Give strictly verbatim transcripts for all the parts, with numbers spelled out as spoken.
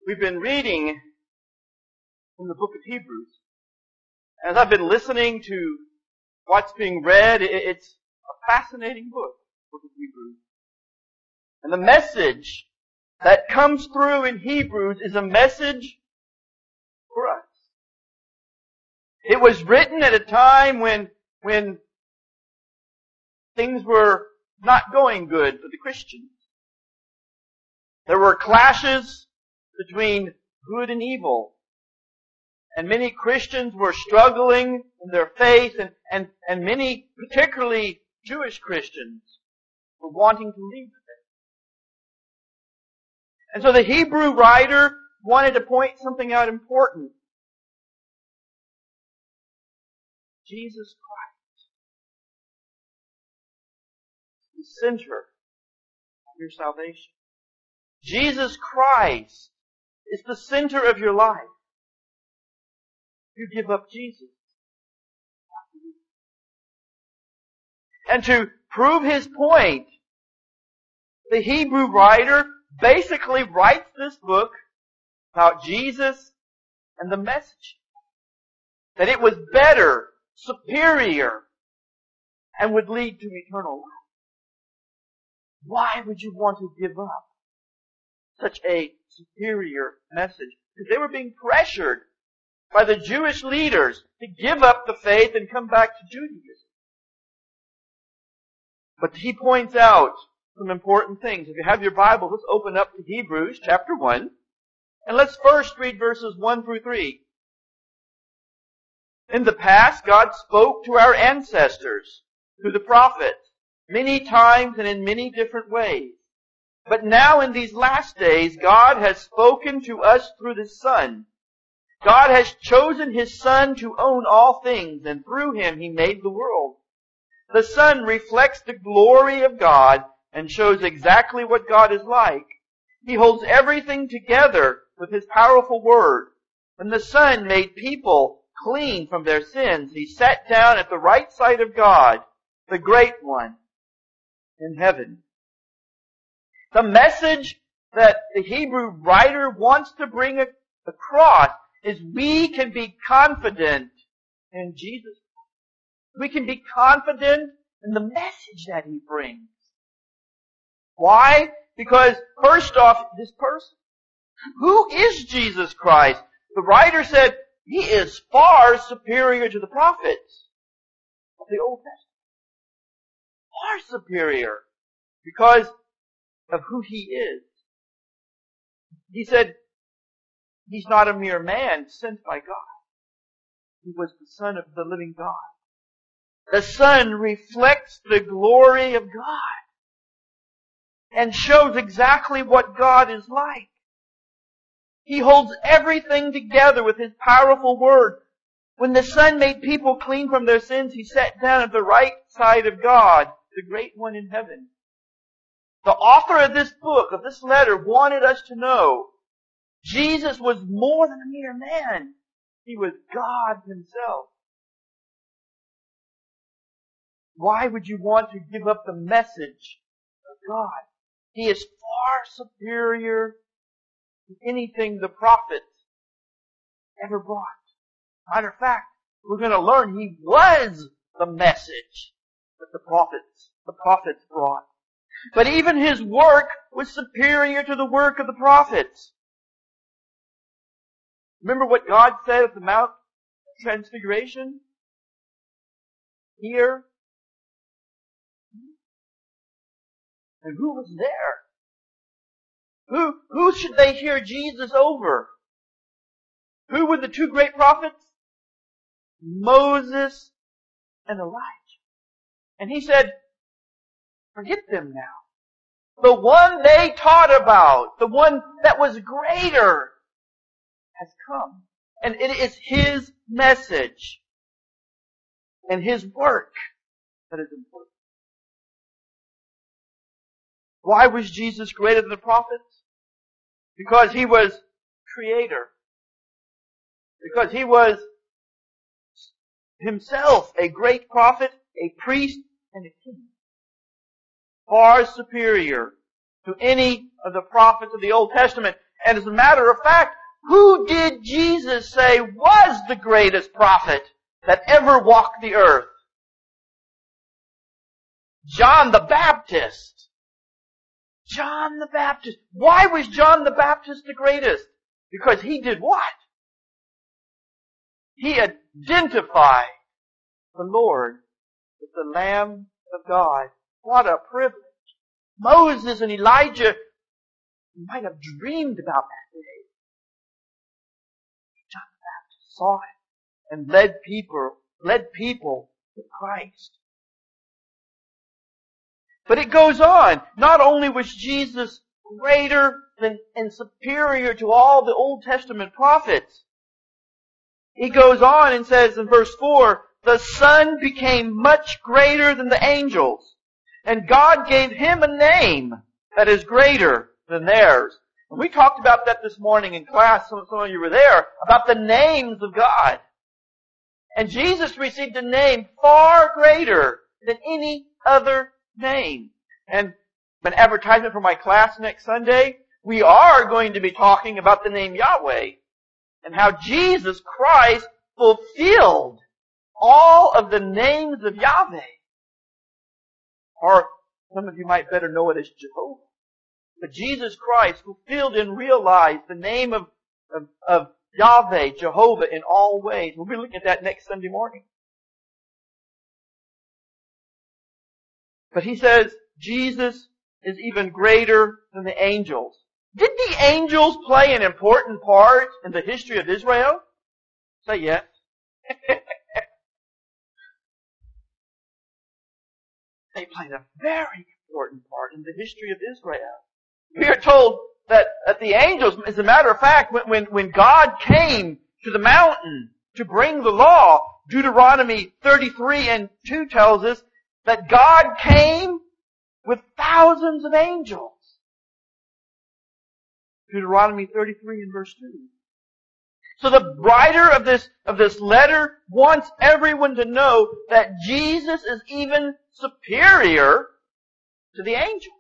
We've been reading from the book of Hebrews. As I've been listening to what's being read, it's a fascinating book, the book of Hebrews. And the message that comes through in Hebrews is a message for us. It was written at a time when, when things were not going good for the Christians. There were clashes between good and evil. And many Christians were struggling in their faith, and, and, and many, particularly Jewish Christians, were wanting to leave the faith. And so the Hebrew writer wanted to point something out important. Jesus Christ, the center of your salvation. Jesus Christ is the center of your life. You give up Jesus. And to prove his point, the Hebrew writer basically writes this book about Jesus and the message. That it was better, superior, and would lead to eternal life. Why would you want to give up such a superior message? Because they were being pressured by the Jewish leaders to give up the faith and come back to Judaism. But he points out some important things. If you have your Bible, let's open up to Hebrews chapter one. And let's first read verses one through three. In the past, God spoke to our ancestors, through the prophets, many times and in many different ways. But now in these last days, God has spoken to us through the Son. God has chosen His Son to own all things, and through Him He made the world. The Son reflects the glory of God and shows exactly what God is like. He holds everything together with His powerful Word. When the Son made people clean from their sins, He sat down at the right side of God, the Great One, in heaven. The message that the Hebrew writer wants to bring across is we can be confident in Jesus. We can be confident in the message that He brings. Why? Because first off, this person. Who is Jesus Christ? The writer said He is far superior to the prophets of the Old Testament. Far superior. Because of who He is. He said, He's not a mere man sent by God. He was the Son of the living God. The Son reflects the glory of God and shows exactly what God is like. He holds everything together with His powerful Word. When the Son made people clean from their sins, He sat down at the right side of God, the Great One in heaven. The author of this book, of this letter, wanted us to know Jesus was more than a mere man. He was God Himself. Why would you want to give up the message of God? He is far superior to anything the prophets ever brought. Matter of fact, we're going to learn He was the message that the prophets, the prophets brought. But even His work was superior to the work of the prophets. Remember what God said at the Mount of Transfiguration? Here. And who was there? Who, who should they hear Jesus over? Who were the two great prophets? Moses and Elijah. And He said, forget them now. The one they taught about, the one that was greater, has come. And it is His message and His work that is important. Why was Jesus greater than the prophets? Because He was Creator. Because He was Himself a great prophet, a priest, and a king. Far superior to any of the prophets of the Old Testament. And as a matter of fact, who did Jesus say was the greatest prophet that ever walked the earth? John the Baptist. John the Baptist. Why was John the Baptist the greatest? Because he did what? He identified the Lord as the Lamb of God. What a privilege. Moses and Elijah might have dreamed about that day. John the Baptist saw it and led people, led people to Christ. But it goes on. Not only was Jesus greater than and superior to all the Old Testament prophets, he goes on and says in verse four, the Son became much greater than the angels, and God gave him a name that is greater than theirs. And we talked about that this morning in class. Some, some of you were there, about the names of God. And Jesus received a name far greater than any other name. And an advertisement for my class next Sunday, we are going to be talking about the name Yahweh and how Jesus Christ fulfilled all of the names of Yahweh. Or some of you might better know it as Jehovah. But Jesus Christ fulfilled and realized the name of, of, of Yahweh, Jehovah, in all ways. We'll be looking at that next Sunday morning. But he says Jesus is even greater than the angels. Did the angels play an important part in the history of Israel? Say yes. They played a very important part in the history of Israel. We are told that, that the angels, as a matter of fact, when, when, when God came to the mountain to bring the law, Deuteronomy thirty-three and two tells us that God came with thousands of angels. Deuteronomy thirty-three and verse two. So the writer of this, of this letter wants everyone to know that Jesus is even superior to the angels.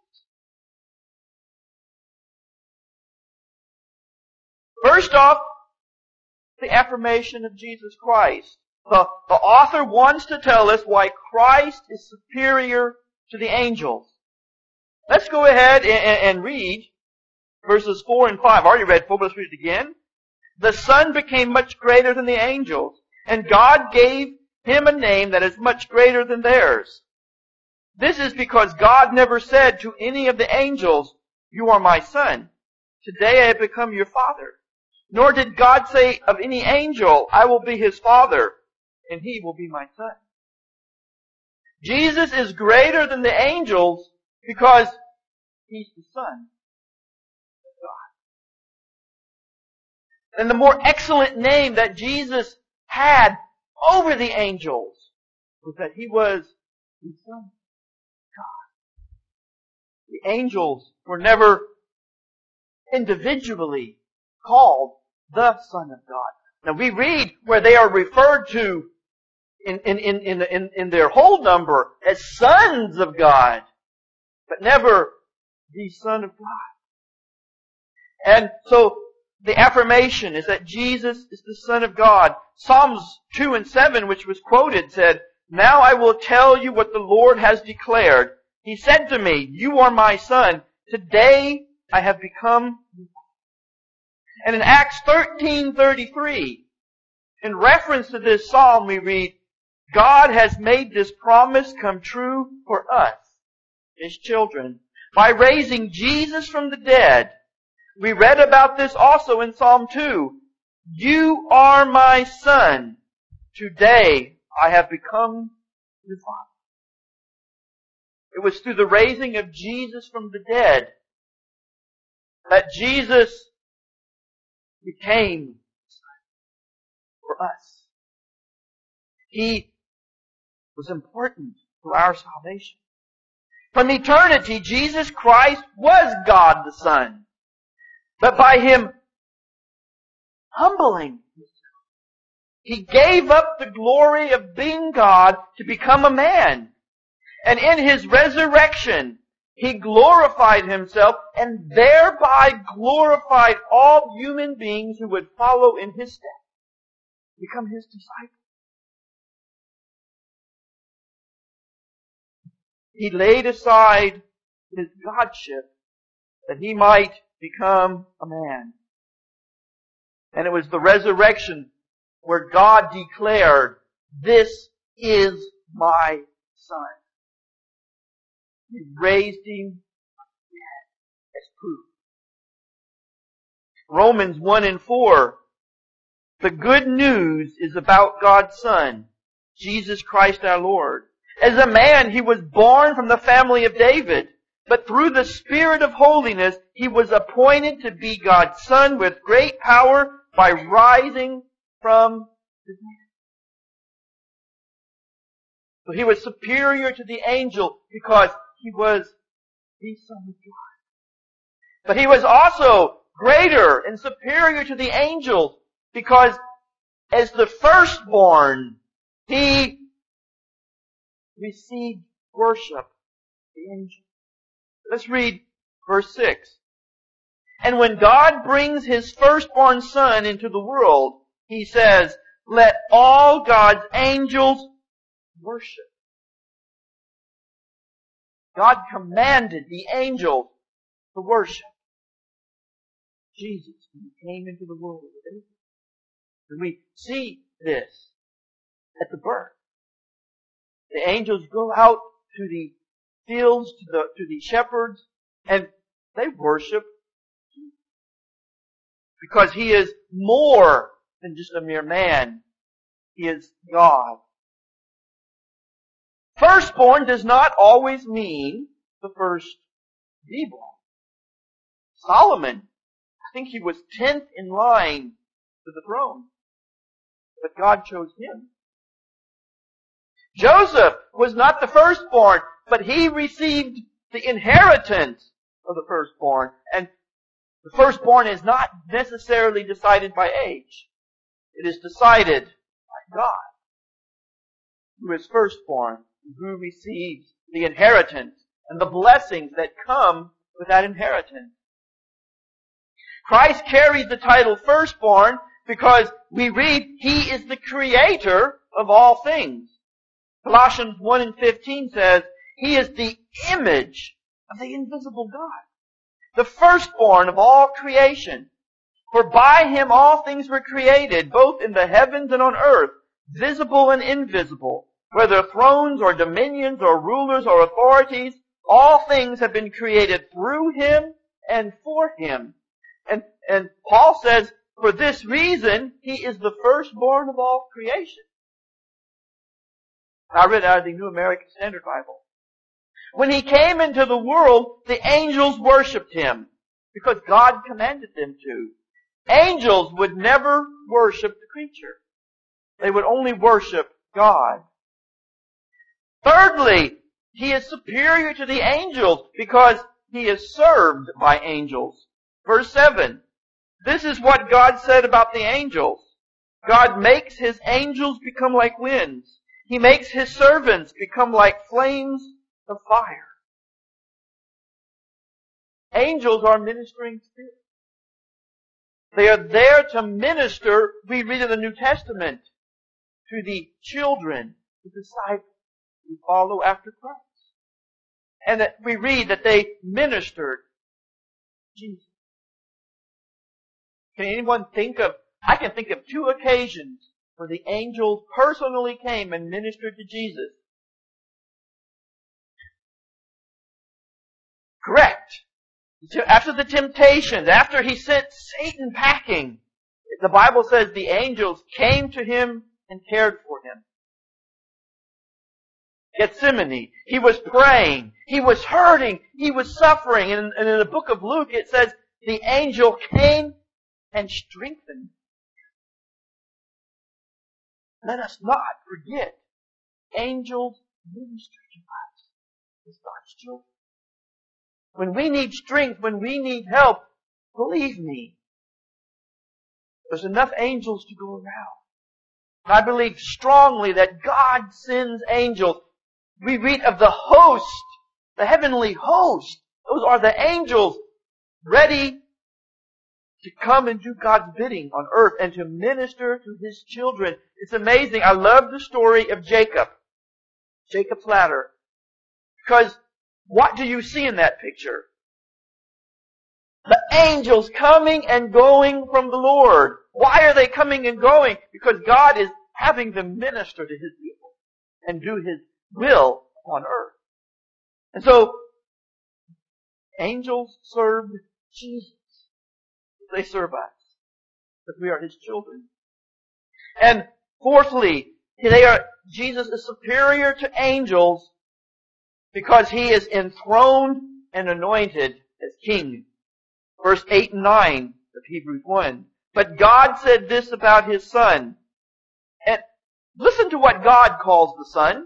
First off, the affirmation of Jesus Christ. The, the author wants to tell us why Christ is superior to the angels. Let's go ahead and, and read verses four and five. I already read four, but let's read it again. The Son became much greater than the angels, and God gave him a name that is much greater than theirs. This is because God never said to any of the angels, "You are my Son. Today I have become your Father." Nor did God say of any angel, "I will be his Father, and he will be my Son." Jesus is greater than the angels because he's the Son of God. And the more excellent name that Jesus had over the angels was that he was the Son of God. The angels were never individually called the Son of God. Now we read where they are referred to in, in, in, in, in, in their whole number as sons of God, but never the Son of God. And so the affirmation is that Jesus is the Son of God. Psalms two and seven, which was quoted, said, "Now I will tell you what the Lord has declared. He said to me, 'You are my Son. Today I have become your Father.'" And in Acts thirteen thirty-three, in reference to this psalm, we read, "God has made this promise come true for us, His children, by raising Jesus from the dead." We read about this also in Psalm two. "You are my Son. Today I have become your Father." It was through the raising of Jesus from the dead that Jesus became for us. He was important to our salvation. From eternity, Jesus Christ was God the Son. But by Him humbling Himself, He gave up the glory of being God to become a man. And in His resurrection, He glorified Himself and thereby glorified all human beings who would follow in His steps, become His disciples. He laid aside His Godship that He might become a man. And it was the resurrection where God declared, "This is my Son." He raised Him as proof. Romans one and four. The good news is about God's Son, Jesus Christ our Lord. As a man, He was born from the family of David, but through the Spirit of holiness, He was appointed to be God's Son with great power by rising from the dead. So He was superior to the angel because He was the Son of God. But He was also greater and superior to the angels because as the firstborn, He received worship, the angel. Let's read verse six. And when God brings His firstborn Son into the world, He says, "Let all God's angels worship." God commanded the angels to worship Jesus when He came into the world. And we see this at the birth. The angels go out to the fields, to the, to the shepherds, and they worship Jesus. Because He is more than just a mere man. He is God. Firstborn does not always mean the first be-born. Solomon, I think he was tenth in line to the throne. But God chose him. Joseph was not the firstborn, but he received the inheritance of the firstborn. And the firstborn is not necessarily decided by age. It is decided by God, who is firstborn, who receives the inheritance and the blessings that come with that inheritance. Christ carries the title firstborn because we read He is the creator of all things. Colossians one and fifteen says, He is the image of the invisible God, the firstborn of all creation. For by Him all things were created, both in the heavens and on earth, visible and invisible, whether thrones or dominions or rulers or authorities, all things have been created through Him and for Him. And, and Paul says, for this reason, He is the firstborn of all creation. I read out of the New American Standard Bible. When He came into the world, the angels worshipped Him because God commanded them to. Angels would never worship the creature. They would only worship God. Thirdly, He is superior to the angels because He is served by angels. Verse seven. This is what God said about the angels. God makes His angels become like winds. He makes His servants become like flames of fire. Angels are ministering spirits. They are there to minister, we read in the New Testament, to the children, the disciples who follow after Christ. And that we read that they ministered Jesus. Can anyone think of, I can think of two occasions where the angels personally came and ministered to Jesus. Correct. After the temptations, after He sent Satan packing, the Bible says the angels came to Him and cared for Him. Gethsemane, He was praying, He was hurting, He was suffering, and in the book of Luke it says the angel came and strengthened. Let us not forget, angels minister to us as God's children. When we need strength, when we need help, believe me, there's enough angels to go around. I believe strongly that God sends angels. We read of the host the heavenly host. Those are the angels ready to come and do God's bidding on earth and to minister to His children. It's amazing. I love the story of Jacob. Jacob's ladder. Because what do you see in that picture? The angels coming and going from the Lord. Why are they coming and going? Because God is having them minister to His people and do His will on earth. And so, angels served Jesus. They serve us, because we are His children. And fourthly, they are, Jesus is superior to angels because He is enthroned and anointed as King. Verse eight and nine of Hebrews one. But God said this about His Son. And listen to what God calls the Son.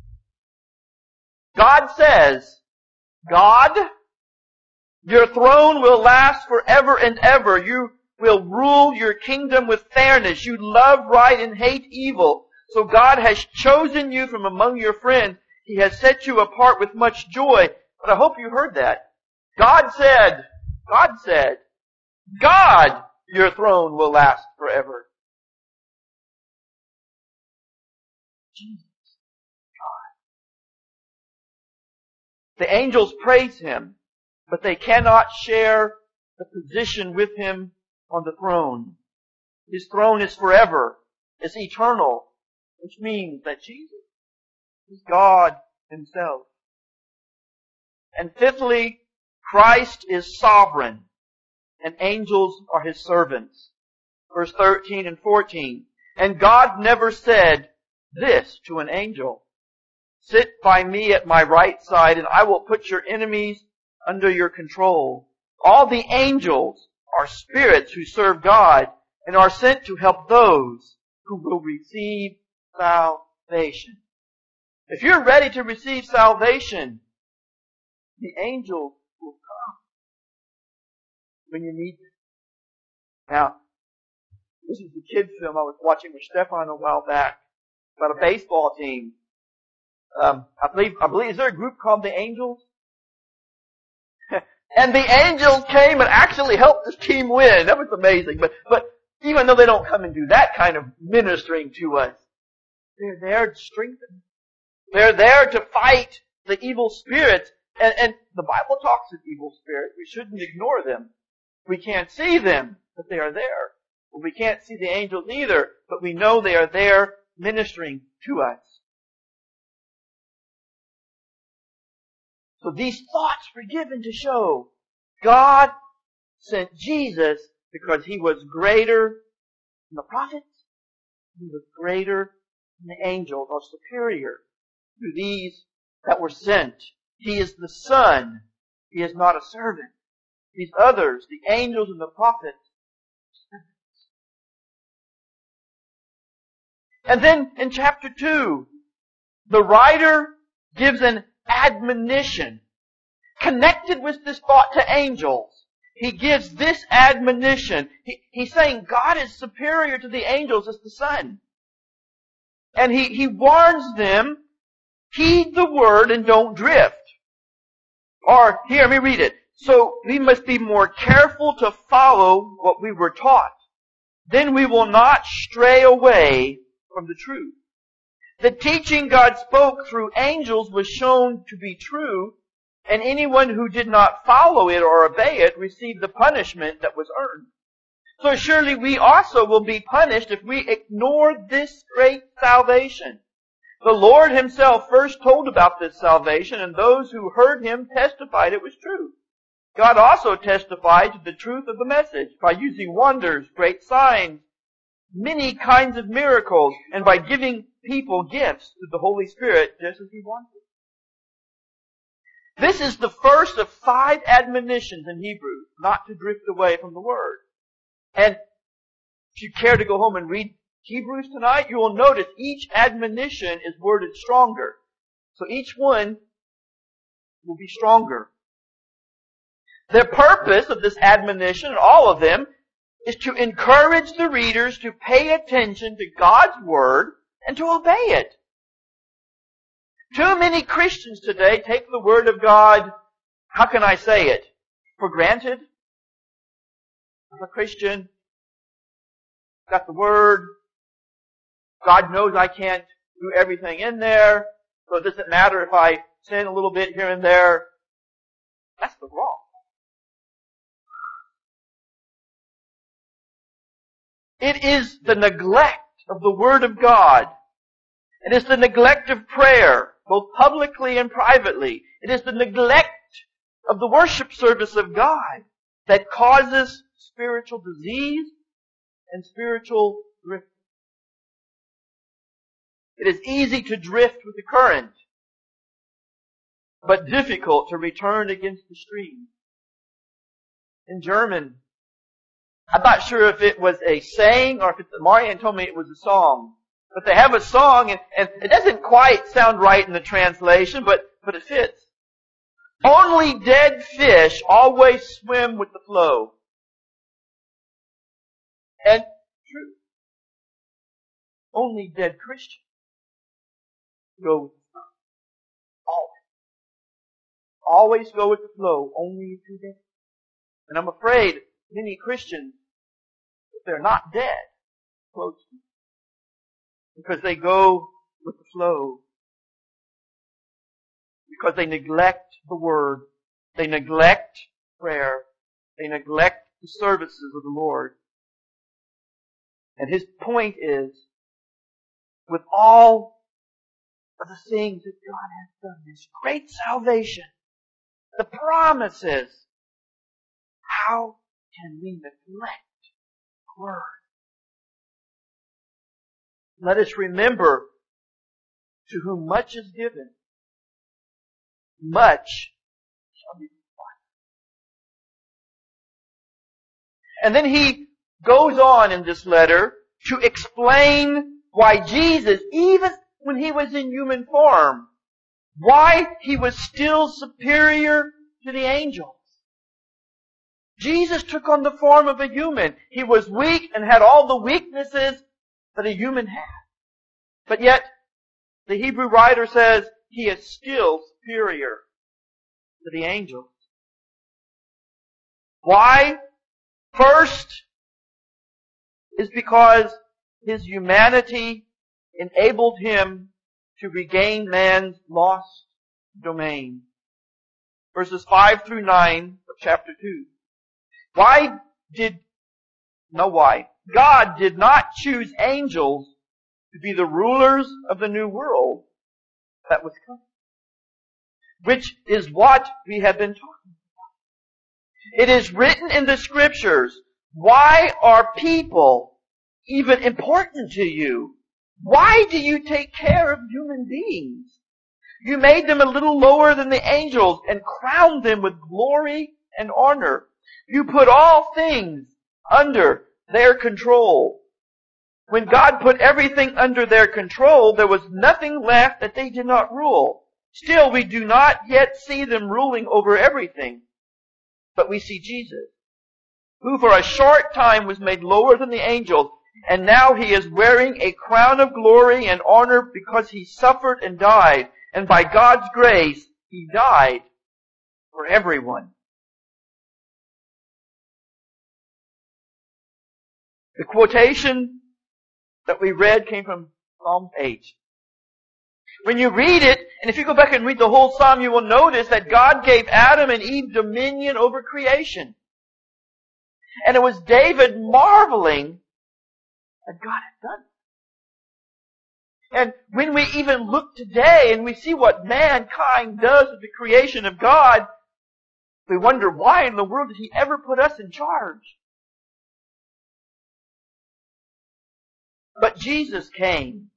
God says, God, your throne will last forever and ever. You will rule your kingdom with fairness. You love right and hate evil. So God has chosen you from among your friends. He has set you apart with much joy. But I hope you heard that. God said, God said, God, your throne will last forever. Jesus, God. The angels praise Him, but they cannot share the position with Him on the throne. His throne is forever. It's eternal, which means that Jesus is God Himself. And fifthly, Christ is sovereign, and angels are His servants. Verse thirteen and fourteen. And God never said this to an angel, sit by me at my right side, and I will put your enemies under your control. All the angels are spirits who serve God and are sent to help those who will receive salvation. If you're ready to receive salvation, the angels will come when you need them. Now, this is the kids' film I was watching with Stefan a while back about a baseball team. Um, I believe, I believe, is there a group called the Angels? And the angels came and actually helped this team win. That was amazing. But, but even though they don't come and do that kind of ministering to us, they're there to strengthen. They're there to fight the evil spirits. And, and the Bible talks of evil spirits. We shouldn't ignore them. We can't see them, but they are there. Well, we can't see the angels either, but we know they are there ministering to us. So these thoughts were given to show God sent Jesus because He was greater than the prophets. He was greater than the angels, or superior to these that were sent. He is the Son. He is not a servant. These others, the angels and the prophets. And then in chapter two, the writer gives an admonition connected with this thought to angels. He gives this admonition. He, he's saying God is superior to the angels as the Son. And he, he warns them, heed the word and don't drift. Or, here, let me read it. So we must be more careful to follow what we were taught. Then we will not stray away from the truth. The teaching God spoke through angels was shown to be true, and anyone who did not follow it or obey it received the punishment that was earned. So surely we also will be punished if we ignore this great salvation. The Lord Himself first told about this salvation, and those who heard Him testified it was true. God also testified to the truth of the message by using wonders, great signs, many kinds of miracles, and by giving people gifts through the Holy Spirit just as He wanted. This is the first of five admonitions in Hebrews, not to drift away from the Word. And if you care to go home and read Hebrews tonight, you will notice each admonition is worded stronger. So each one will be stronger. The purpose of this admonition, all of them, is to encourage the readers to pay attention to God's Word and to obey it. Too many Christians today take the Word of God, how can I say it, for granted. I'm a Christian. Got the Word. God knows I can't do everything in there, so it doesn't matter if I sin a little bit here and there. That's the wrong. It is the neglect of the Word of God. It is the neglect of prayer, both publicly and privately. It is the neglect of the worship service of God that causes spiritual disease and spiritual drift. It is easy to drift with the current, but difficult to return against the stream. In German, I'm not sure if it was a saying or if it's, Marianne told me it was a song. But they have a song, and, and it doesn't quite sound right in the translation, but, but it fits. Only dead fish always swim with the flow. And true. Only dead Christians go with the flow. Always. Always go with the flow, only if you're dead. And I'm afraid many Christians, if they're not dead, close to it. Because they go with the flow. Because they neglect the Word. They neglect prayer. They neglect the services of the Lord. And his point is, with all of the things that God has done, this great salvation, the promises, how can we neglect the Word? Let us remember, to whom much is given, much shall be required. And then he goes on in this letter to explain why Jesus, even when he was in human form, why he was still superior to the angels. Jesus took on the form of a human. He was weak and had all the weaknesses that a human had. But yet, the Hebrew writer says he is still superior to the angels. Why? First is because his humanity enabled him to regain man's lost domain. Verses five through nine of chapter two. Why did, no why, God did not choose angels to be the rulers of the new world that was coming. Which is what we have been talking about. It is written in the Scriptures, why are people even important to you? Why do you take care of human beings? You made them a little lower than the angels and crowned them with glory and honor. You put all things under their control. When God put everything under their control, there was nothing left that they did not rule. Still, we do not yet see them ruling over everything. But we see Jesus, who for a short time was made lower than the angels, and now he is wearing a crown of glory and honor because he suffered and died. And by God's grace, he died for everyone. The quotation that we read came from Psalm eight. When you read it, and if you go back and read the whole Psalm, you will notice that God gave Adam and Eve dominion over creation. And it was David marveling that God had done it. And when we even look today and we see what mankind does with the creation of God, we wonder why in the world did he ever put us in charge? But Jesus came,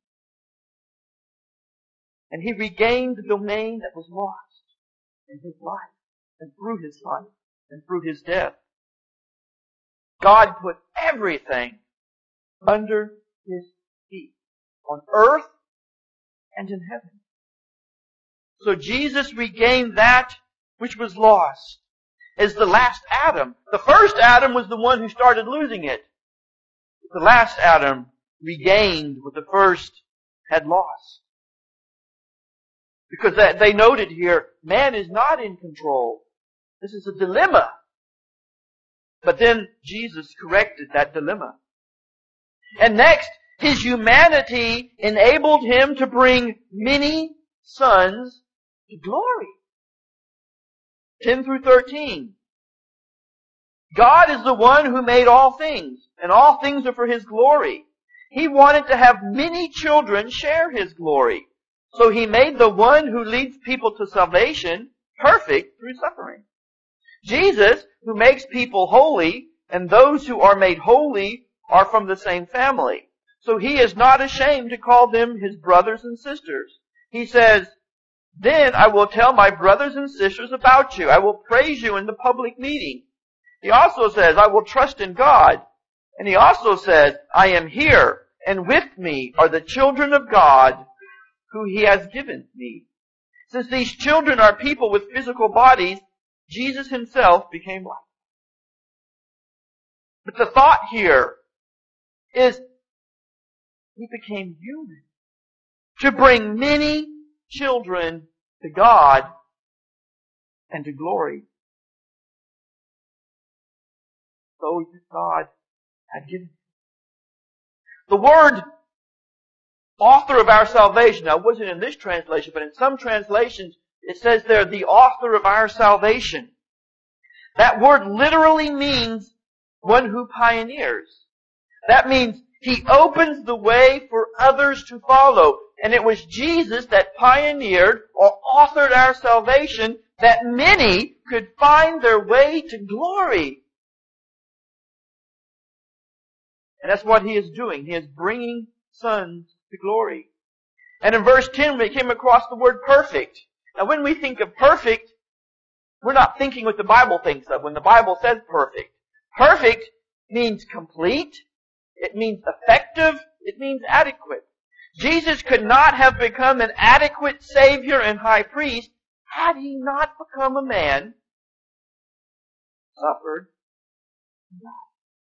and he regained the domain that was lost in his life, and through his life, and through his death. God put everything under his feet, on earth and in heaven. So Jesus regained that which was lost as the last Adam. The first Adam was the one who started losing it. The last Adam regained what the first had lost. Because they noted here, man is not in control. This is a dilemma. But then Jesus corrected that dilemma. And next, His humanity enabled Him to bring many sons to glory. ten through thirteen. God is the one who made all things, and all things are for His glory. He wanted to have many children share His glory. So He made the one who leads people to salvation perfect through suffering. Jesus, who makes people holy, and those who are made holy are from the same family. So He is not ashamed to call them His brothers and sisters. He says, "Then I will tell my brothers and sisters about you. I will praise you in the public meeting." He also says, "I will trust in God." And He also says, "I am here, and with me are the children of God who He has given me." Since these children are people with physical bodies, Jesus Himself became like them. But the thought here is He became human to bring many children to God and to glory. So God had given. The word author of our salvation, now it wasn't in this translation, but in some translations it says there, the author of our salvation. That word literally means one who pioneers. That means He opens the way for others to follow. And it was Jesus that pioneered or authored our salvation that many could find their way to glory. And that's what He is doing. He is bringing sons to glory. And in verse ten, we came across the word perfect. Now when we think of perfect, we're not thinking what the Bible thinks of when the Bible says perfect. Perfect means complete. It means effective. It means adequate. Jesus could not have become an adequate Savior and High Priest had He not become a man, suffered, and died.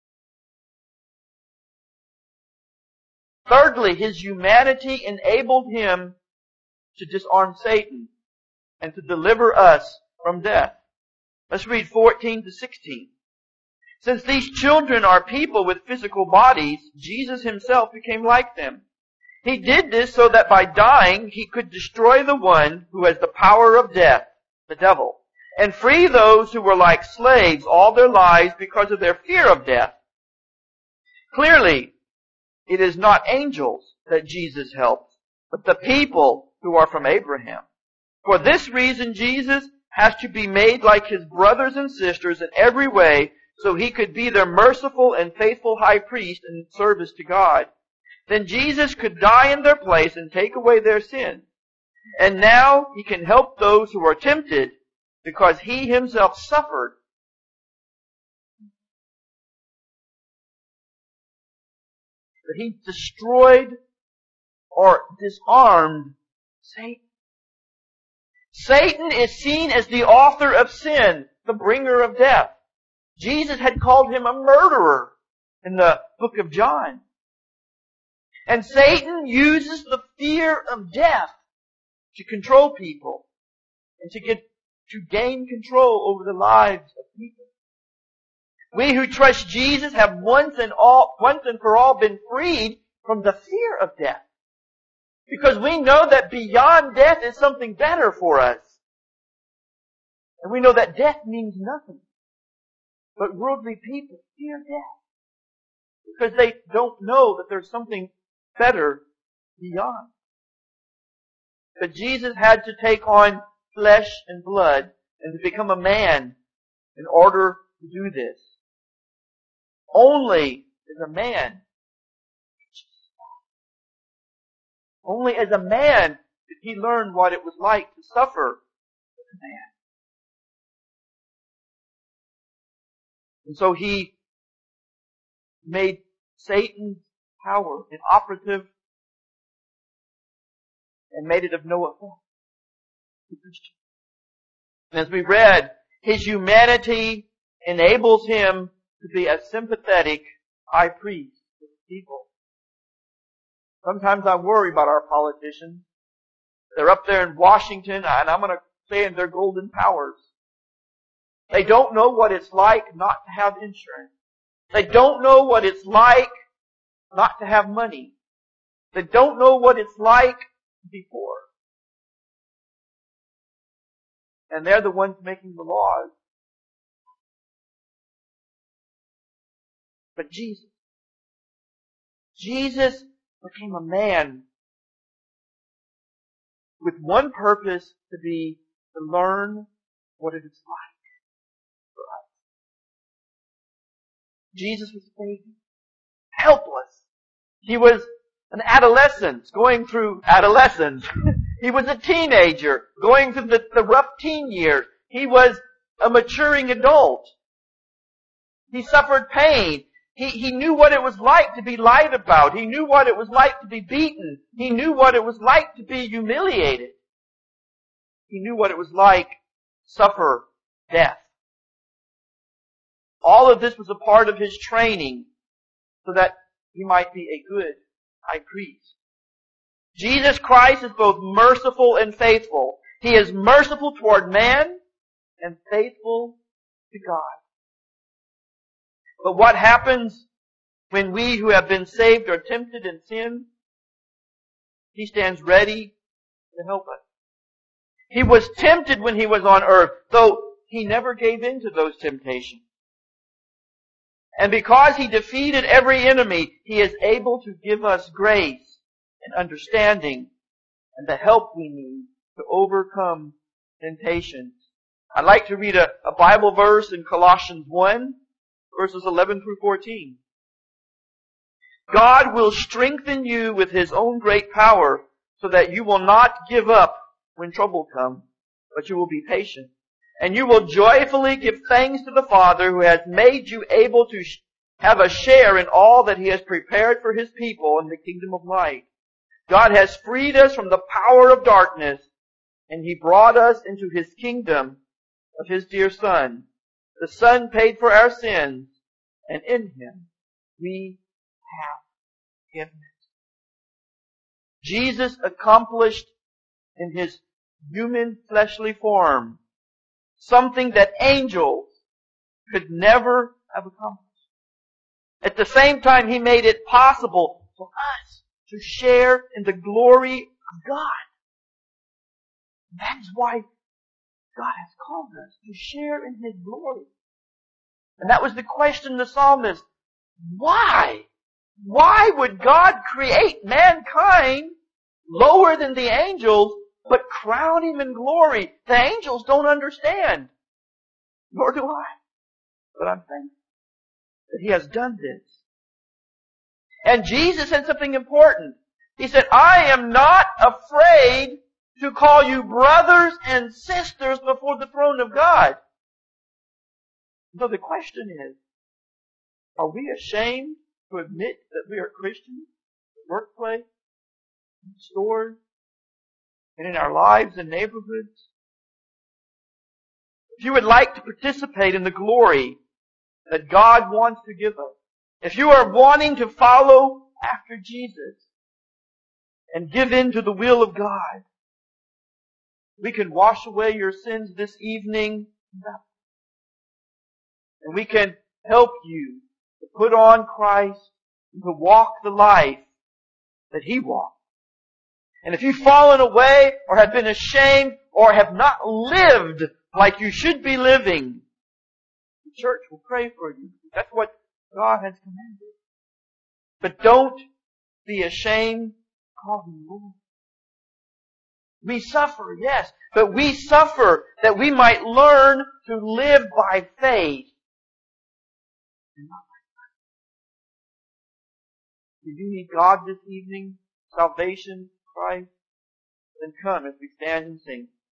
Thirdly, His humanity enabled Him to disarm Satan and to deliver us from death. Let's read fourteen to sixteen. Since these children are people with physical bodies, Jesus Himself became like them. He did this so that by dying He could destroy the one who has the power of death, the devil, and free those who were like slaves all their lives because of their fear of death. Clearly, it is not angels that Jesus helps, but the people who are from Abraham. For this reason, Jesus has to be made like His brothers and sisters in every way, so He could be their merciful and faithful high priest in service to God. Then Jesus could die in their place and take away their sin. And now He can help those who are tempted because He Himself suffered. That He destroyed or disarmed Satan. Satan is seen as the author of sin, the bringer of death. Jesus had called him a murderer in the book of John. And Satan uses the fear of death to control people and to get to gain control over the lives of people. We who trust Jesus have once and all, once and for all been freed from the fear of death. Because we know that beyond death is something better for us. And we know that death means nothing. But worldly people fear death. Because they don't know that there's something better beyond. But Jesus had to take on flesh and blood and to become a man in order to do this. Only as a man, only as a man did He learn what it was like to suffer as a man. And so He made Satan's power inoperative and made it of no effect. And as we read, His humanity enables Him to be a sympathetic high priest to the people. Sometimes I worry about our politicians. They're up there in Washington, and I'm going to say in their golden powers. They don't know what it's like not to have insurance. They don't know what it's like not to have money. They don't know what it's like to be poor. And they're the ones making the laws. But Jesus, Jesus became a man with one purpose, to be, to learn what it is like for us. Jesus was a baby, helpless. He was an adolescent going through adolescence. He was a teenager going through the, the rough teen years. He was a maturing adult. He suffered pain. He, he knew what it was like to be lied about. He knew what it was like to be beaten. He knew what it was like to be humiliated. He knew what it was like to suffer death. All of this was a part of His training so that He might be a good high priest. Jesus Christ is both merciful and faithful. He is merciful toward man and faithful to God. But what happens when we who have been saved are tempted in sin? He stands ready to help us. He was tempted when He was on earth, though He never gave in to those temptations. And because He defeated every enemy, He is able to give us grace and understanding and the help we need to overcome temptations. I'd like to read a, a Bible verse in Colossians one, verses eleven through fourteen. God will strengthen you with His own great power so that you will not give up when trouble comes, but you will be patient. And you will joyfully give thanks to the Father who has made you able to have a share in all that He has prepared for His people in the kingdom of light. God has freed us from the power of darkness, and He brought us into His kingdom of His dear Son. The Son paid for our sins, and in Him we have forgiveness. Jesus accomplished in His human fleshly form something that angels could never have accomplished. At the same time, He made it possible for us to share in the glory of God. That is why God has called us to share in His glory. And that was the question the psalmist, why? Why would God create mankind lower than the angels, but crown Him in glory? The angels don't understand. Nor do I. But I'm thankful that He has done this. And Jesus said something important. He said, I am not afraid to call you brothers and sisters before the throne of God. So the question is, are we ashamed to admit that we are Christians? In the workplace, in the stores, and in our lives and neighborhoods? If you would like to participate in the glory that God wants to give us, if you are wanting to follow after Jesus and give in to the will of God, we can wash away your sins this evening, and we can help you to put on Christ and to walk the life that He walked. And if you've fallen away or have been ashamed or have not lived like you should be living, the church will pray for you. That's what God has commanded. But don't be ashamed. Call Him Lord. We suffer, yes, but we suffer that we might learn to live by faith and not by sight. Do you need God this evening? Salvation, Christ? Then come as we stand and sing.